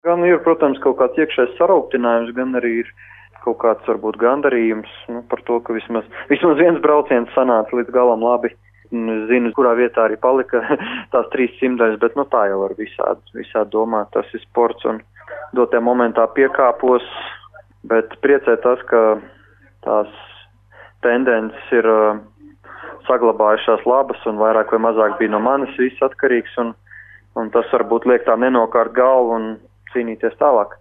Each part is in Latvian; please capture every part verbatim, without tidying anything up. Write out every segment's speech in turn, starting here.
Gan ir, protams, kaut kāds iekšējs sarūktinājums, gan arī ir kaut kāds varbūt gandarījums, nu, par to, ka vismaz, vismaz viens brauciens sanāca līdz galam labi. Es zinu, kurā vietā arī palika tās trīs simtaļas, bet nu tā jau var visādi, visādi domāt. Tas ir sports un dotē momentā piekāpos, bet priecē tas, ka tās tendences ir uh, saglabājušās labas un vairāk vai mazāk bija no manis viss atkarīgs un, un tas varbūt liek tā nenokārt galvu un cīnīties tālāk.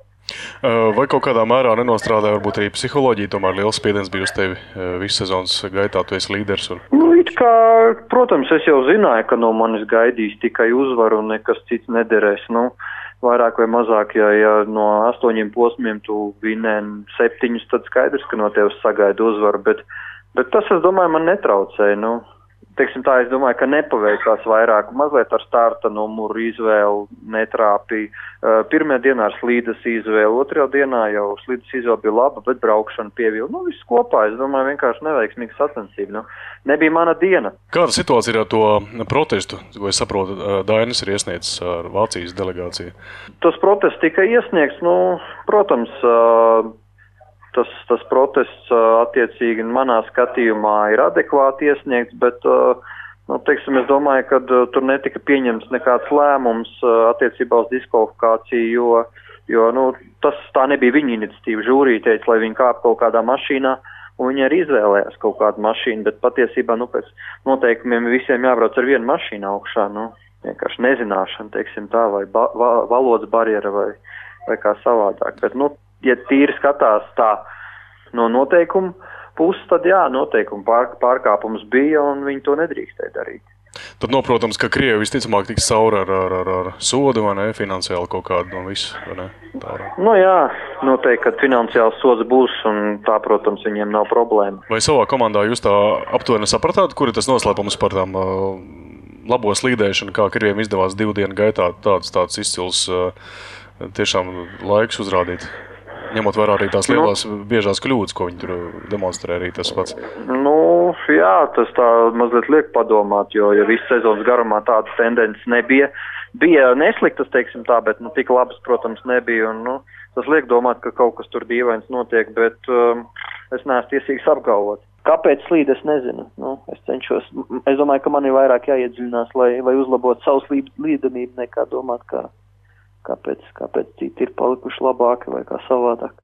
Vai kaut kādā mērā nenostrādāja varbūt arī psiholoģija, tomēr liels spiediens bija uz tevi visu sezonas gaitā, tu esi līderis? Un... Nu, it kā, protams, es jau zināju, ka no manis gaidīs tikai uzvaru un nekas cits nederēs. Nu, vairāk vai mazāk, ja, ja no astoņiem posmiem tu vinē septiņus, tad skaidrs, ka no tevis sagaida uzvaru, bet, bet tas, es domāju, man netraucēja, nu. Teiksim tā, es domāju, ka nepaveicās vairāk, mazliet ar starta numuru izvēlu netrāpīja. Uh, pirmajā dienā ar slīdes izvēlu, otrajā dienā jau slīdes izvēle bija laba, bet braukšana pievīla. Nu, viss kopā, es domāju, vienkārši neveiksmīga sacensība. Nu, nebija mana diena. Kāda situācija ir ar to protestu, ko es saprotu, Dainis ir iesniedzis ar Vācijas delegāciju? Tas protests tika iesniegts, nu, protams, uh, Tas, tas protests attiecīgi manā skatījumā ir adekvāti iesniegts, bet, nu, teiksim, es domāju, ka tur netika pieņemts nekāds lēmums attiecībā uz diskvalifikāciju, jo, jo nu, tas tā nebija viņa iniciatīva. Žūrija teica, lai viņi kāp kaut kādā mašīnā, un viņi arī izvēlējās kaut kādu mašīnu, bet patiesībā, nu, pēc noteikumiem visiem jābrauc ar vienu mašīnu augšā, nu, vienkārši nezināšana, teiksim tā, vai ba va valodas barjera vai, vai kā savādāk, bet, nu, ja tīri skatās tā no noteikumu puses, tad jā, noteikumu pār, pārkāpums bija un viņi to nedrīkstēja darīt. Tad, noprotams, ka Krievi visticamāk tiks cauri ar, ar, ar, ar sodu, vai ne, finansiāli kaut kādu no visu, vai ne? Tā var. Nu jā, noteikti, ka finansiāls sods būs un tā, protams, viņiem nav problēma. Vai savā komandā jūs tā aptuveni sapratāt, kur ir tas noslēpums par tām uh, labo slīdēšanu, kā Krieviem izdevās divu dienu gaitā tāds, tāds izcils uh, tiešām laiks uzrādīt? Ņemot vērā arī tās lielās nu, biežās kļūdas, ko viņi tur demonstrē arī tas pats. Nu, jā, tas tā mazliet liek padomāt, jo ja visu sezonas garumā tādas tendences nebija. Bija nesliktas, teiksim tā, bet nu, tik labas, protams, nebija. Un, nu, tas liek domāt, ka kaut kas tur dīvains notiek, bet um, es neesmu tiesīgs apgalvot. Kāpēc slīd, es nezinu. Nu, es cenšos, es domāju, ka man ir vairāk jāiedziļinās, lai, lai uzlabotu savu slīdenību, nekā domāt, kā. Kāpēc, kāpēc citi ir palikuši labāki vai kā savādāk.